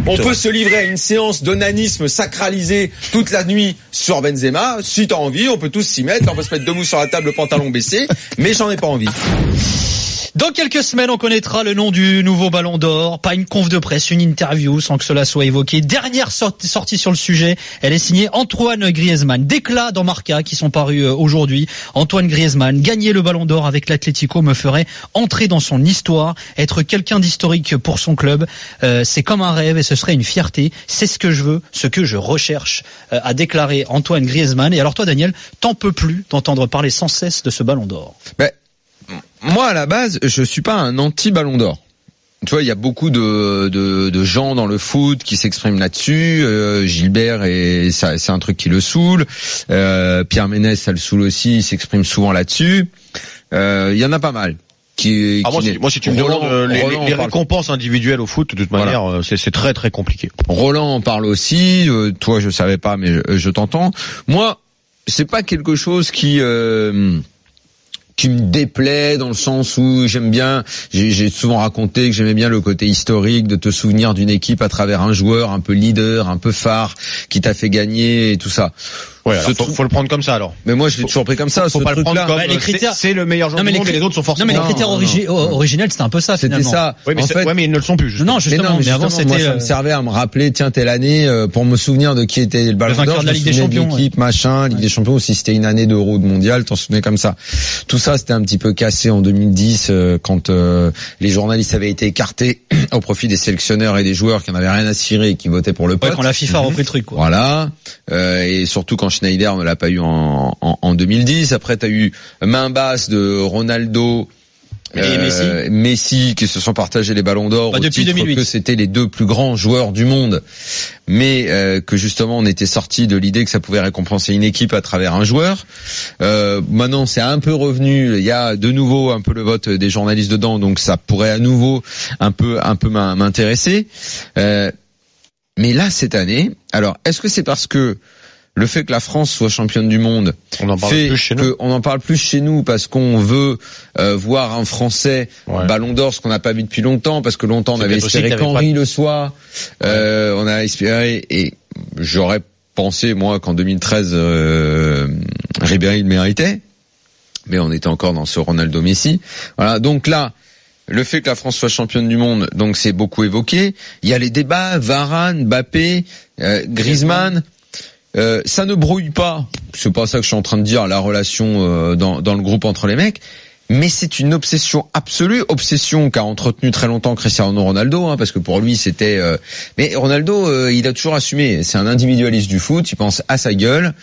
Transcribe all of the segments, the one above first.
On peut se livrer à une séance d'onanisme sacralisé toute la nuit sur Benzema. Si t'as envie, on peut tous s'y mettre. On peut se mettre debout sur la table, le pantalon baissé. Mais j'en ai pas envie. Dans quelques semaines, on connaîtra le nom du nouveau Ballon d'Or. Pas une conf de presse, une interview sans que cela soit évoqué. Dernière sortie sur le sujet, elle est signée Antoine Griezmann. D'éclats dans Marca qui sont parus aujourd'hui. Antoine Griezmann, gagner le Ballon d'Or avec l'Atlético me ferait entrer dans son histoire, être quelqu'un d'historique pour son club. C'est comme un rêve et ce serait une fierté. C'est ce que je veux, ce que je recherche, a déclaré Antoine Griezmann. Et alors toi, Daniel, t'en peux plus d'entendre parler sans cesse de ce Ballon d'Or. Moi, à la base, je suis pas un anti-Ballon d'Or. Tu vois, il y a beaucoup de gens dans le foot qui s'expriment là-dessus. Gilbert, et ça, c'est un truc qui le saoule. Pierre Ménès, ça le saoule aussi. Il s'exprime souvent là-dessus. Il y en a pas mal. Moi, si tu me demandes les récompenses individuelles au foot, de toute manière, c'est très très compliqué. Roland en parle aussi. Toi, je savais pas, mais je t'entends. Moi, c'est pas quelque chose qui me déplaît dans le sens où j'aime bien, j'ai souvent raconté que j'aimais bien le côté historique de te souvenir d'une équipe à travers un joueur un peu leader, un peu phare, qui t'a fait gagner et tout ça. Ouais, faut le prendre comme ça alors. Mais moi je l'ai toujours pris comme ça. Faut pas le prendre comme les critères. C'est le meilleur joueur du monde et les autres sont forcément. Non mais les critères originels c'était un peu ça finalement. C'était ça. Oui, mais ils ne le sont plus. Justement. Non justement. Mais avant c'était. Moi ça me servait à me rappeler tiens telle année pour me souvenir de qui était le Ballon d'Or, de la Ligue des Champions, l'équipe machin, Ligue des Champions, ou si c'était une année d'Euro de mondial, t'en souvenais comme ça. Tout ça c'était un petit peu cassé en 2010 quand les journalistes avaient été écartés au profit des sélectionneurs et des joueurs qui en avaient rien à cirer et qui votaient pour le pote. Ouais, quand la FIFA a repris le truc quoi. Voilà. Et surtout quand Schneider ne l'a pas eu en 2010. Après, t'as eu main basse de Ronaldo et Messi qui se sont partagés les ballons d'or depuis 2008. Que c'était les deux plus grands joueurs du monde, mais que justement on était sorti de l'idée que ça pouvait récompenser une équipe à travers un joueur. Maintenant, c'est un peu revenu. Il y a de nouveau un peu le vote des journalistes dedans, donc ça pourrait à nouveau un peu m'intéresser. Mais là, cette année, alors est-ce que c'est parce que le fait que la France soit championne du monde fait qu'on en parle plus chez nous parce qu'on veut voir un Français Ballon d'Or, ce qu'on n'a pas vu depuis longtemps, parce que longtemps on avait espéré qu'Henry le soit. On a espéré, et j'aurais pensé moi qu'en 2013 Ribéry le méritait, mais on était encore dans ce Ronaldo Messi. Voilà, donc là le fait que la France soit championne du monde, donc c'est beaucoup évoqué. Il y a les débats Varane, Mbappé, Griezmann. Ça ne brouille pas, c'est pas ça que je suis en train de dire, la relation dans le groupe entre les mecs, mais c'est une obsession absolue, obsession qu'a entretenu très longtemps Cristiano Ronaldo, parce que pour lui c'était... Mais Ronaldo, il a toujours assumé, c'est un individualiste du foot, il pense à sa gueule,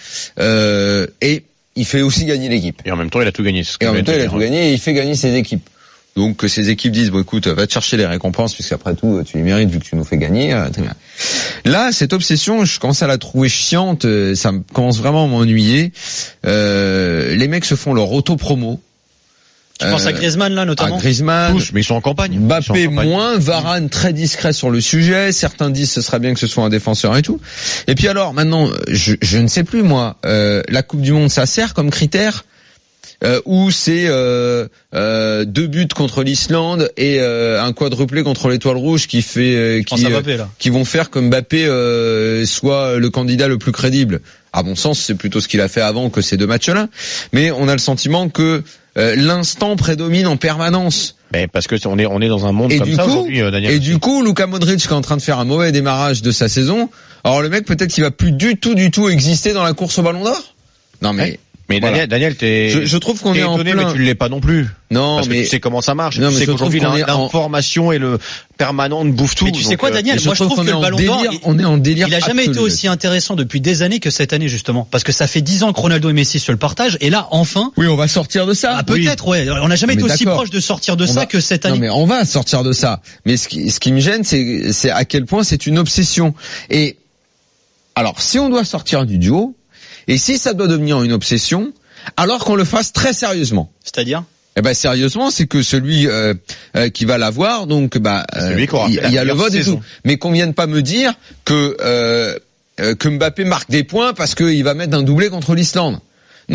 et il fait aussi gagner l'équipe. Et en même temps, il a tout gagné. Et en même temps, il a tout gagné et il fait gagner ses équipes. Donc que ces équipes disent bon écoute, va te chercher les récompenses puisqu'après tout tu les mérites vu que tu nous fais gagner. Là, cette obsession, je commence à la trouver chiante, ça commence vraiment à m'ennuyer. Les mecs se font leur auto-promo. Tu penses à Griezmann là notamment? Griezmann, tous, mais ils sont en campagne. Mbappé moins, Varane très discret sur le sujet. Certains disent ce serait bien que ce soit un défenseur et tout. Et puis alors maintenant, je ne sais plus moi, la Coupe du Monde ça sert comme critère? Où c'est 2 buts contre l'Islande et un quadruplé contre l'Étoile Rouge qui vont faire que Mbappé soit le candidat le plus crédible. À mon sens, c'est plutôt ce qu'il a fait avant que ces 2 matchs-là. Mais on a le sentiment que l'instant prédomine en permanence. Mais parce que on est dans un monde comme ça aujourd'hui, Daniel. Et du coup, Luka Modric qui est en train de faire un mauvais démarrage de sa saison. Alors le mec peut-être qu'il va plus du tout exister dans la course au Ballon d'Or. Non mais. Mais voilà. Daniel, je trouve qu'on est en plein. Mais tu l'es pas non plus. Non, parce mais que tu sais comment ça marche. Non, tu sais qu'aujourd'hui l'information et le permanent bouffent tout. Mais tu sais quoi, Daniel? Moi, je trouve que le Ballon d'Or, on est en délire. Il a jamais été aussi intéressant depuis des années que cette année, justement. Parce que ça fait 10 ans que Ronaldo et Messi se le partagent. Et là, enfin. Oui, on va sortir de ça. Ah, peut-être, ouais. On n'a jamais été aussi proche de sortir de ça que cette année. Non, mais on va sortir de ça. Mais ce qui me gêne, c'est à quel point c'est une obsession. Et, alors, si on doit sortir du duo, et si ça doit devenir une obsession, alors qu'on le fasse très sérieusement. C'est-à-dire? Eh ben sérieusement, c'est que celui qui va l'avoir, donc il y a le vote et tout. Mais qu'on vienne pas me dire que Mbappé marque des points parce qu'il va mettre un doublé contre l'Islande. Non,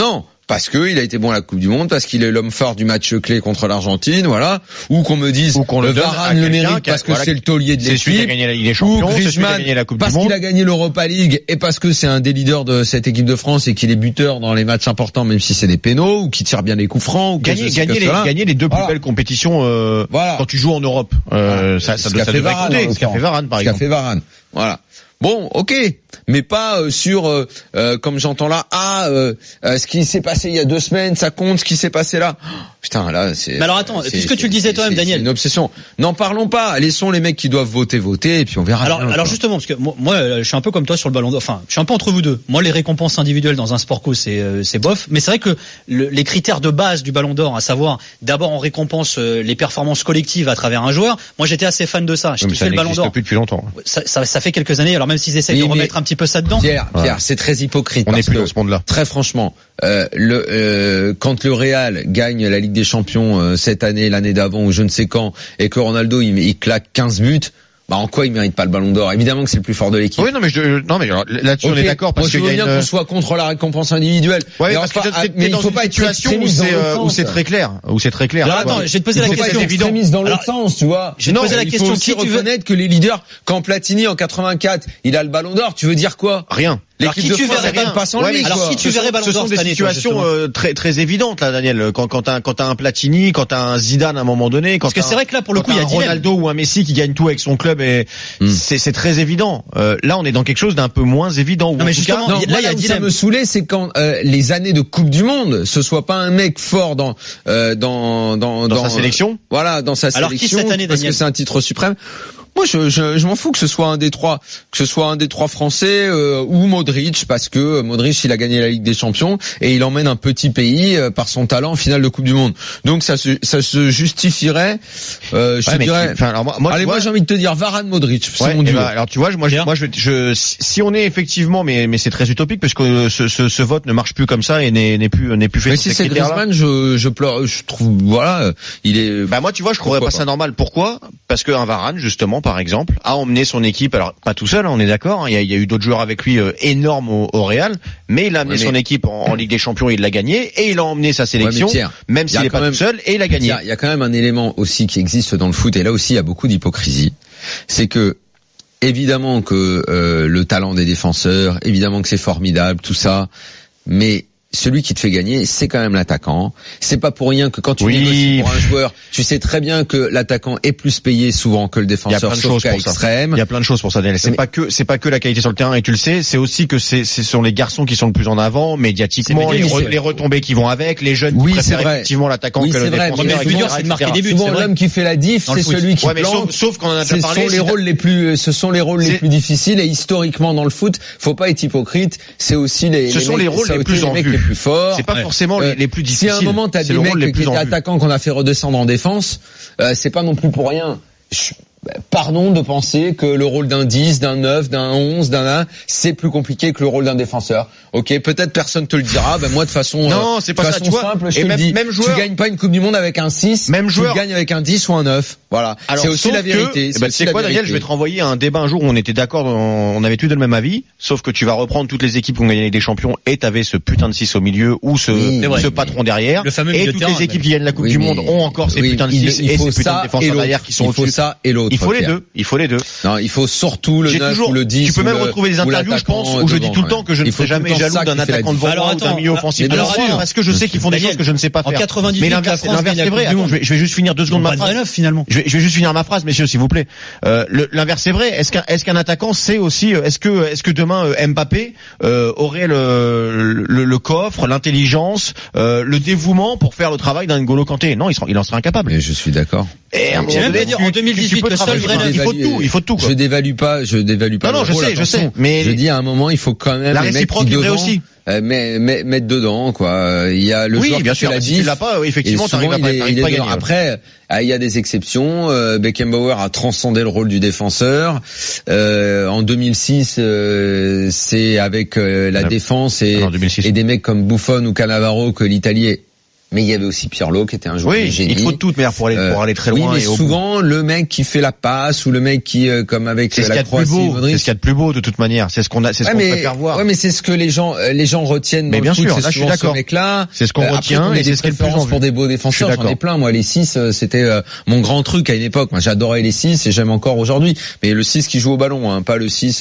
parce que il a été bon à la Coupe du Monde, parce qu'il est l'homme fort du match clé contre l'Argentine, voilà, ou qu'on me dise Varane le mérite parce que c'est le taulier de l'équipe, c'est celui qui a gagné la Ligue des Champions, ou Griezmann parce qu'il a gagné l'Europa League et parce que c'est un des leaders de cette équipe de France et qu'il est buteur dans les matchs importants même si c'est des pénaux, ou qui tire bien les coups francs, ou gagner les deux plus belles compétitions quand tu joues en Europe. Ça doit compter. Ce qu'a fait Varane par exemple. Voilà. Bon, ok, mais pas sur comme j'entends là. Ce qui s'est passé il y a 2 semaines, ça compte. Ce qui s'est passé là. Putain, là, c'est. Mais alors attends, puisque tu le disais toi-même, Daniel, c'est une obsession. N'en parlons pas. Laissons les mecs qui doivent voter, et puis on verra. Alors justement, parce que moi, je suis un peu comme toi sur le Ballon d'Or. Enfin, je suis un peu entre vous deux. Moi, les récompenses individuelles dans un sport co, c'est bof. Mais c'est vrai que les critères de base du Ballon d'Or, à savoir, d'abord on récompense les performances collectives à travers un joueur. Moi, j'étais assez fan de ça. J'ai kiffé le Ballon d'Or. Depuis longtemps. Ça fait quelques années. Alors même s'ils essayent de remettre un petit peu ça dedans. Pierre, c'est très hypocrite. On n'est plus dans ce monde-là. Très franchement, quand le Real gagne la Ligue des Champions cette année, l'année d'avant ou je ne sais quand, et que Ronaldo il claque 15 buts, en quoi il mérite pas le Ballon d'Or? Évidemment que c'est le plus fort de l'équipe. Oui, non mais là-dessus on est d'accord parce que je veux bien qu'on soit contre la récompense individuelle. Ouais, parce que mais il faut pas être situation où c'est très clair, Alors attends, je vais te poser la question. C'est évident. Dans l'autre sens, tu vois. Je vais te poser la question. Il faut aussi reconnaître que les leaders, quand Platini en 84, il a le Ballon d'Or, tu veux dire quoi? Rien. L'équipe de France gagne pas sans lui. Alors si tu verrais Ballon d'Or cette année, ce sont des situations très évidentes là, Daniel. Quand t'as un Platini, quand t'as un Zidane à un moment donné, parce que c'est vrai que là pour le coup il y a un Ronaldo ou un Messi qui gagne tout avec son club, et c'est très évident. Là on est dans quelque chose d'un peu moins évident. Non mais justement, là il y a dilemme. Ça me saoulait, c'est quand les années de Coupe du Monde, ce soit pas un mec fort dans sa sélection. Voilà, dans sa sélection. Alors qui cette année, parce que c'est un titre suprême. Moi, je m'en fous que ce soit un des trois Français ou Modric, parce que Modric il a gagné la Ligue des Champions et il emmène un petit pays par son talent en finale de Coupe du Monde. Donc ça se justifierait. Je dirais. Moi j'ai envie de te dire Varane, Modric. C'est mon duo. Alors tu vois, si on est effectivement, mais c'est très utopique parce que ce vote ne marche plus comme ça et n'est plus fait. Mais si c'est Griezmann, je pleure. Je trouve il est. Moi tu vois, je trouverais pas ça normal. Pourquoi? Parce que un Varane justement, par exemple, a emmené son équipe, alors pas tout seul, on est d'accord, il y a eu d'autres joueurs avec lui énormes au Real, mais il a amené son équipe en Ligue des Champions, il l'a gagné, et il a emmené sa sélection, même s'il n'est pas tout seul, et il a gagné. Il y a quand même un élément aussi qui existe dans le foot, et là aussi il y a beaucoup d'hypocrisie, c'est que évidemment que le talent des défenseurs, évidemment que c'est formidable, tout ça, mais celui qui te fait gagner, c'est quand même l'attaquant. C'est pas pour rien que quand tu négocies pour un joueur, tu sais très bien que l'attaquant est plus payé souvent que le défenseur, sauf cas extrême. Il y a plein de choses pour ça, Daniel. C'est pas que la qualité sur le terrain, et tu le sais, c'est aussi que ce sont les garçons qui sont le plus en avant, médiatiquement, les retombées qui vont avec, les jeunes qui préfèrent effectivement l'attaquant que le défenseur. Mais le plus dur, c'est de marquer des buts. Souvent, l'homme qui fait la diff, c'est celui qui plante. Sauf qu'on en a déjà parlé. Ce sont les rôles les plus difficiles, et historiquement dans le foot, faut pas être hypocrite, c'est aussi ce sont les rôles les plus en vue. Plus forts. C'est pas forcément les plus difficiles. Si à un moment t'as des mecs qui étaient attaquants qu'on a fait redescendre en défense, c'est pas non plus pour rien. Pardon de penser que le rôle d'un 10, d'un 9, d'un 11, d'un 1, c'est plus compliqué que le rôle d'un défenseur. Ok, peut-être personne te le dira. Moi de façon non, c'est pas ça, tu vois, simple, je te le dis. Même joueur, tu gagnes pas une Coupe du Monde avec un 6, tu gagnes avec un 10 ou un 9. Voilà. C'est aussi la vérité. C'est quoi, Daniel, je vais te renvoyer à un débat un jour où on était d'accord, on avait tous le même avis, sauf que tu vas reprendre toutes les équipes qui ont gagné des champions et t'avais ce putain de 6 au milieu ou ce patron derrière, et toutes les équipes qui gagnent la Coupe du Monde ont encore ces putains de 6 et ces putains de défenseurs derrière qui sont au-dessus. Il faut ça et l'autre. Il faut les deux. Non, il faut surtout le 9 ou le 10. Tu peux même retrouver des interviews, je pense, où je dis tout le temps que je ne serai jamais jaloux d'un attaquant devant moi ou d'un milieu offensif. Parce que je sais qu'ils font des choses que je ne sais pas faire. En 98, mais l'inverse c'est vrai. Je vais juste finir 2 secondes ma phrase. Finalement. Je vais juste finir ma phrase, messieurs, s'il vous plaît. L'inverse c'est vrai. Est-ce qu'un attaquant sait aussi, est-ce que demain Mbappé aurait le coffre, l'intelligence, le dévouement pour faire le travail d'un N'Golo Kanté? Non, il en serait incapable. Mais je suis d'accord. Et en 2018, le seul vrai, il faut tout. Je dévalue pas. Non, je sais. Mais je dis à un moment, il faut quand même la réciproque est vraie aussi. Mettre dedans, quoi. Il y a le joueur bien sûr, qui si tu l'as pas, effectivement, t'arrives pas à gagner. Après, il y a des exceptions. Beckenbauer a transcendé le rôle du défenseur. En 2006, c'est avec la défense et des mecs comme Buffon ou Cannavaro que l'Italie est Mais il y avait aussi Pirlo qui était un joueur de génie. Il faut de tout mais pour aller très loin. Oui, mais souvent le mec qui fait la passe ou le mec qui comme avec la Croatie, c'est ce qu'il y a de plus beau de toute manière. C'est ce qu'on préfère voir. Ouais, mais c'est ce que les gens retiennent. Mais bien sûr, là je suis d'accord. Ce mec-là, c'est ce qu'on retient. Et des préférences pour des beaux défenseurs. J'en ai plein. Moi, les 6, c'était mon grand truc à une époque. Moi, j'adorais les 6 et j'aime encore aujourd'hui. Mais le 6 qui joue au ballon, hein, pas le 6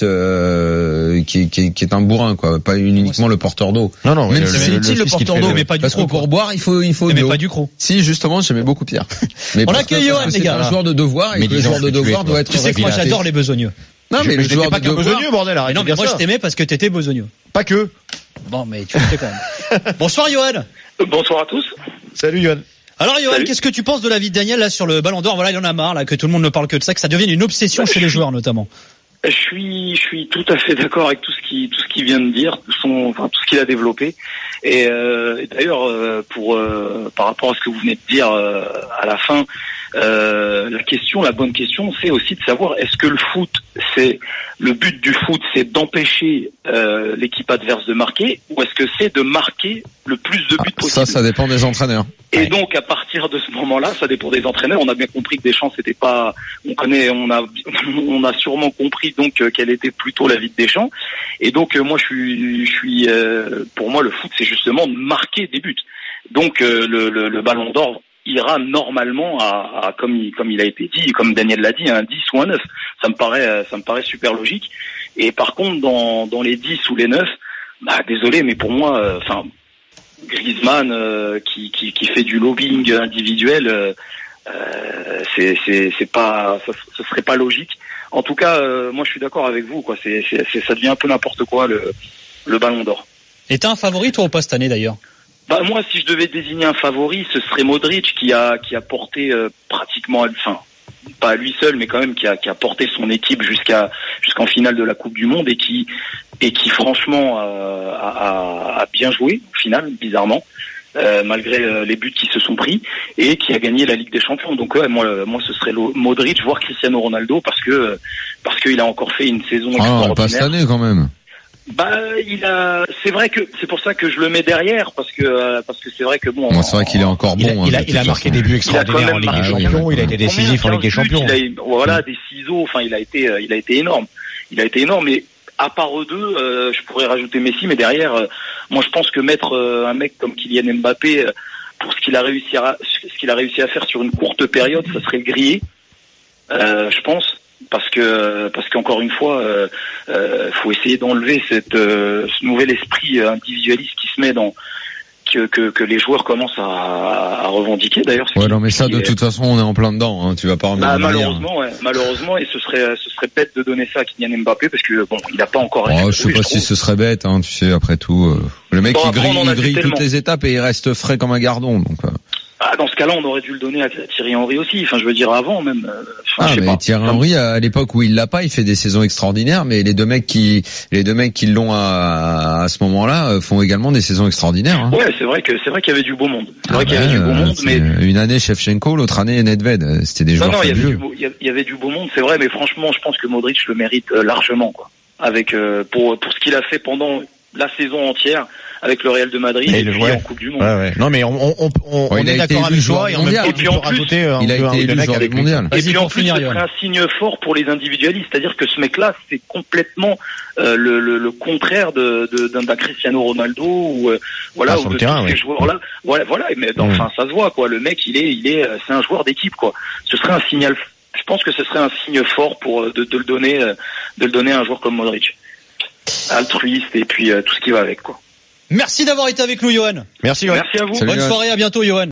qui est un bourrin, quoi. Pas uniquement le porteur d'eau. Non. Même si c'est utile le porteur d'eau, mais pas du parce croc. Que pour boire, il faut mais pas du croc. Si, justement, j'aimais beaucoup Pierre. Mais on accueille Johan, les gars. C'est un joueur de devoir et le joueur de devoir doit être. Tu sais que moi, j'adore les besogneux. Non, mais le joueur pas de qu'un besogneux, bordel. Non, mais moi, je t'aimais parce que t'étais besogneux. Pas que. Bon, mais tu le fais quand même. Bonsoir, Johan. Bonsoir à tous. Salut, Johan. Alors, Johan, qu'est-ce que tu penses de la vie de Daniel, là, sur le Ballon d'Or? Voilà, il en a marre, là, que tout le monde ne parle que de ça, que ça devienne une obsession chez les joueurs, notamment. Je suis tout à fait d'accord avec tout ce qu'il vient de dire, tout ce qu'il a développé. Et d'ailleurs, par rapport à ce que vous venez de dire à la fin, la bonne question, c'est aussi de savoir est-ce que le but du foot, c'est d'empêcher l'équipe adverse de marquer, ou est-ce que c'est de marquer le plus de buts possible? Ça dépend des entraîneurs. Et donc, à partir de ce moment-là, ça dépend des entraîneurs. On a bien compris que Deschamps, c'était pas, on a sûrement compris donc quelle était plutôt la vie de Deschamps. Et donc, moi, pour moi, le foot, c'est justement de marquer des buts. Donc, le Ballon d'Or ira normalement à comme il a été dit, comme Daniel l'a dit, un 10 ou un 9. Ça me paraît super logique. Et par contre, dans les 10 ou les 9, désolé, mais pour moi, Griezmann qui fait du lobbying individuel, c'est pas, ce serait pas logique. En tout cas, moi je suis d'accord avec vous, quoi. Ça devient un peu n'importe quoi le Ballon d'Or. Et t'as un favori toi ou pas cette année d'ailleurs? Moi, si je devais désigner un favori, ce serait Modric qui a porté pratiquement, pas à lui seul, mais quand même qui a porté son équipe jusqu'en finale de la Coupe du Monde et qui franchement a bien joué au final, bizarrement, malgré les buts qui se sont pris, et qui a gagné la Ligue des Champions. Donc ouais, moi ce serait Modric, voire Cristiano Ronaldo, parce que il a encore fait une saison extraordinaire. Pas cette année quand même. C'est vrai que c'est pour ça que je le mets derrière, parce que c'est vrai que bon. C'est vrai qu'il est encore bon. Il a marqué des buts extraordinaires en Ligue des Champions. Il a été décisif en Ligue des Champions. Des ciseaux. Enfin, il a été énorme. Il a été énorme. Mais à part eux deux, je pourrais rajouter Messi, mais derrière, moi je pense que mettre un mec comme Kylian Mbappé pour ce qu'il a réussi à faire sur une courte période, ça serait grillé. Je pense. Parce qu'encore une fois, faut essayer d'enlever ce nouvel esprit individualiste qui se met dans que les joueurs commencent à revendiquer d'ailleurs. Ouais, non, mais ça, de toute façon, on est en plein dedans, hein, tu vas pas revenir. Malheureusement, et ce serait bête de donner ça à Kylian Mbappé parce que bon, il n'a pas encore. Je sais pas si ce serait bête, hein, tu sais, après tout, le mec il grille toutes les étapes et il reste frais comme un gardon, donc. Dans ce cas-là, on aurait dû le donner à Thierry Henry aussi. Enfin, je veux dire avant même. Mais Thierry Henry, à l'époque où il l'a pas, il fait des saisons extraordinaires. Mais les deux mecs qui l'ont à ce moment-là font également des saisons extraordinaires. Hein. Ouais, c'est vrai qu'il y avait du beau monde. Mais une année Shevchenko, l'autre année Nedved. C'était des joueurs fabuleux. Il y avait du beau monde, c'est vrai. Mais franchement, je pense que Modric le mérite largement, quoi. Avec pour ce qu'il a fait pendant la saison entière avec le Real de Madrid et puis en Coupe du Monde. Ouais. Non, mais on est d'accord avec toi et en même temps tu peux rajouter il a été élu joueur avec mondial. Et puis en plus, c'est un signe fort pour les individualistes, c'est-à-dire que ce mec-là, c'est complètement le contraire d'un Cristiano Ronaldo ou voilà, ou de tous ces joueurs-là. Voilà, mais enfin ça se voit, quoi. Le mec, c'est un joueur d'équipe, quoi. Ce serait un signal. Je pense que ce serait un signe fort pour de le donner à un joueur comme Modric, altruiste et puis tout ce qui va avec, quoi. Merci d'avoir été avec nous, Johan. Merci, Johan. Merci à vous. Bonne soirée, à bientôt, Johan.